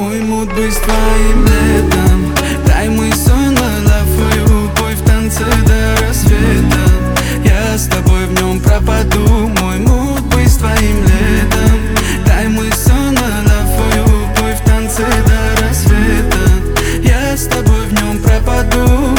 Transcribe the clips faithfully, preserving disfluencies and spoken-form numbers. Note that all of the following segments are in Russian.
Мой муд быть твоим летом. Дай мой сон, мой love, и убой в танце до рассвета. Я с тобой в нем пропаду. Мой муд быть твоим летом. Дай мой сон, мой love, и убой в танце до рассвета. Я с тобой в нем пропаду.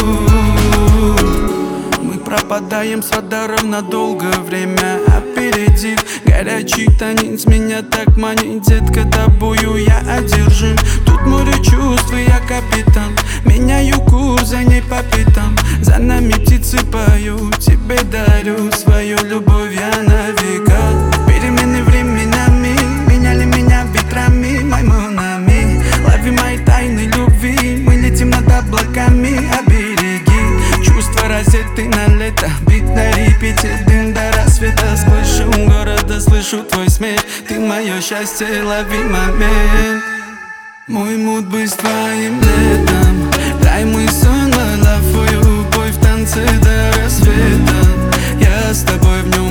Мы пропадаем с радаров на долгое время. Опередив горячий танец, меня так манит, детка, тобою я одержим. Тут море чувств, и я капитан. Меняю курс, за ней по пятам. За нами птицы поют, тебе дарю свою любовь я на века. Перемены временами меняли меня ветрами, мой монами. Лови мои тайны любви, мы летим над облаками. Обереги чувства розетты на лето. Бит на репите, дым до рассвета. Сквозь шум города слышу твой смех. Ты мое счастье, лови момент. Мой муд быть твоим летом. Дай мой сон, мой love, и убой в танце до рассвета. Я с тобой в нем